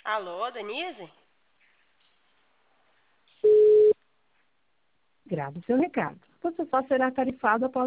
Alô, Denise? Grave seu recado. Você só será tarifado após